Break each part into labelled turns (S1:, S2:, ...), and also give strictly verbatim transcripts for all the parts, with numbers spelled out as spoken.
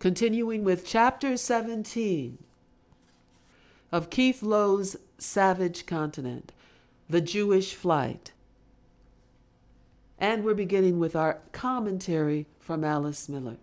S1: Continuing with chapter seventeen of Keith Lowe's Savage Continent, The Jewish Flight. And we're beginning with our commentary from Alice Miller.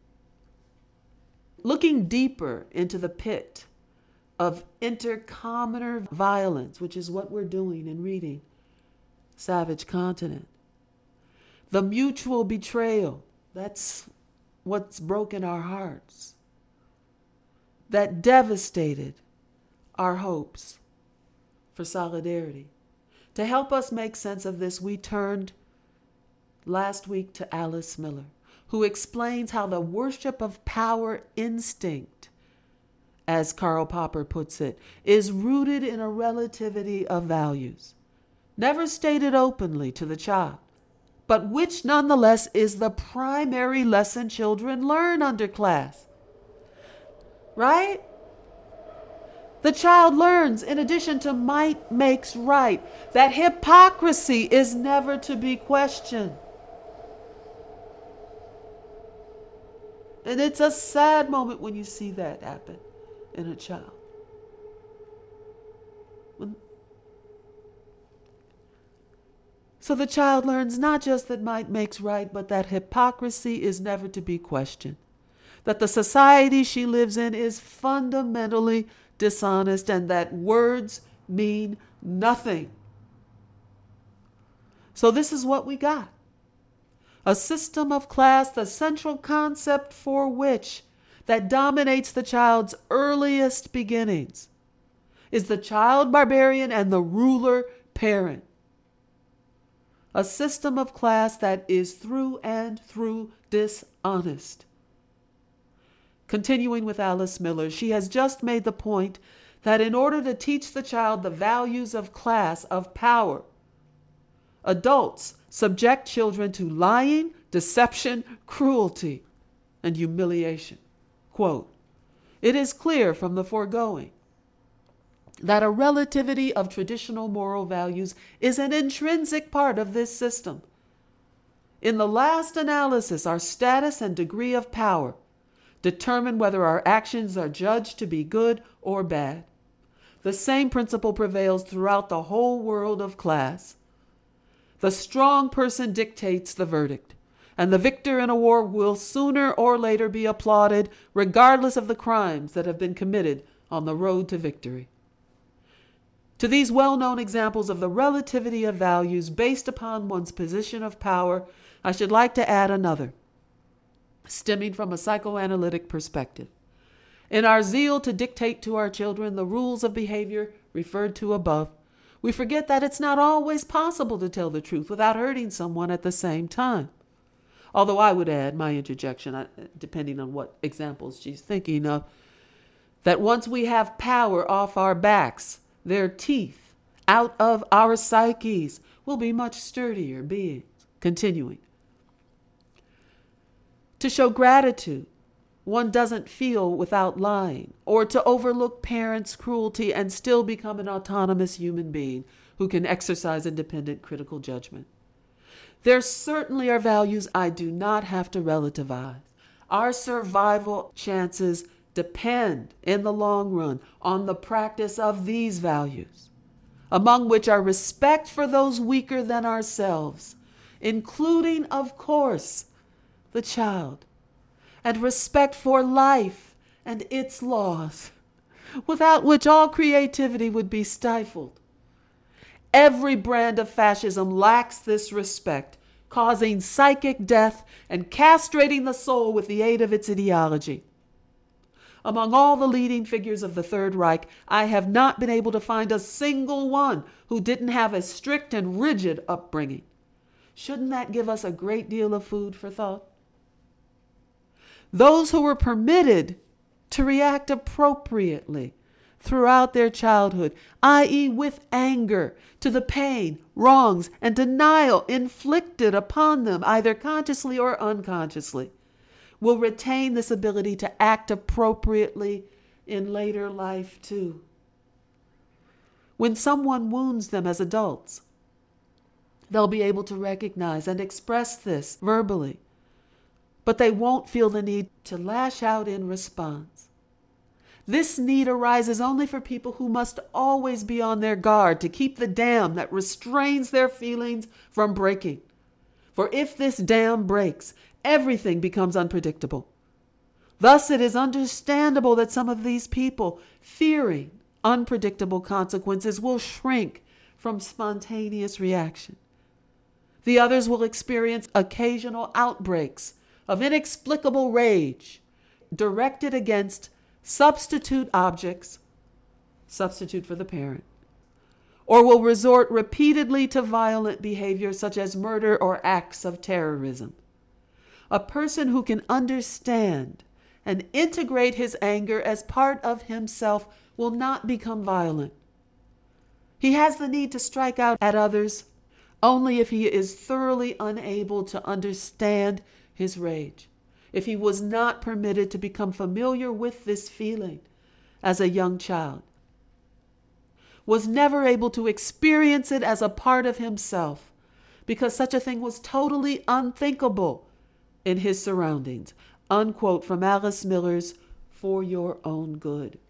S1: Looking deeper into the pit of intercommoner violence, which is what we're doing in reading Savage Continent. The mutual betrayal, that's what's broken our hearts, that devastated our hopes for solidarity. To help us make sense of this, we turned last week to Alice Miller, who explains how the worship of power instinct, as Karl Popper puts it, is rooted in a relativity of values, never stated openly to the child, but which nonetheless is the primary lesson children learn under class. Right? The child learns, in addition to might makes right, that hypocrisy is never to be questioned. And it's a sad moment when you see that happen in a child. When So the child learns not just that might makes right, but that hypocrisy is never to be questioned. That the society she lives in is fundamentally dishonest and that words mean nothing. So this is what we got. A system of class, the central concept for which that dominates the child's earliest beginnings is the child barbarian and the ruler parent. A system of class that is through and through dishonest. Continuing with Alice Miller, she has just made the point that in order to teach the child the values of class, of power, adults subject children to lying, deception, cruelty, and humiliation. Quote, "It is clear from the foregoing that a relativity of traditional moral values is an intrinsic part of this system. In the last analysis, our status and degree of power determine whether our actions are judged to be good or bad. The same principle prevails throughout the whole world of class. The strong person dictates the verdict, and the victor in a war will sooner or later be applauded, regardless of the crimes that have been committed on the road to victory. To these well-known examples of the relativity of values based upon one's position of power, I should like to add another, stemming from a psychoanalytic perspective. In our zeal to dictate to our children the rules of behavior referred to above, we forget that it's not always possible to tell the truth without hurting someone at the same time. Although I would add my interjection, depending on what examples she's thinking of, that once we have power off our backs, their teeth out of our psyches will be much sturdier beings. Continuing. To show gratitude, one doesn't feel without lying, or to overlook parents' cruelty and still become an autonomous human being who can exercise independent critical judgment. There certainly are values I do not have to relativize. Our survival chances depend, in the long run, on the practice of these values, among which are respect for those weaker than ourselves, including, of course, the child, and respect for life and its laws, without which all creativity would be stifled. Every brand of fascism lacks this respect, causing psychic death and castrating the soul with the aid of its ideology. Among all the leading figures of the Third Reich, I have not been able to find a single one who didn't have a strict and rigid upbringing. Shouldn't that give us a great deal of food for thought? Those who were permitted to react appropriately throughout their childhood, that is with anger, to the pain, wrongs, and denial inflicted upon them, either consciously or unconsciously, will retain this ability to act appropriately in later life too. When someone wounds them as adults, they'll be able to recognize and express this verbally, but they won't feel the need to lash out in response. This need arises only for people who must always be on their guard to keep the dam that restrains their feelings from breaking. For if this dam breaks, everything becomes unpredictable. Thus, it is understandable that some of these people, fearing unpredictable consequences, will shrink from spontaneous reaction. The others will experience occasional outbreaks of inexplicable rage directed against substitute objects, substitute for the parent, or will resort repeatedly to violent behavior such as murder or acts of terrorism. A person who can understand and integrate his anger as part of himself will not become violent. He has the need to strike out at others only if he is thoroughly unable to understand his rage, if he was not permitted to become familiar with this feeling as a young child, was never able to experience it as a part of himself, because such a thing was totally unthinkable in his surroundings. Unquote from Alice Miller's For Your Own Good.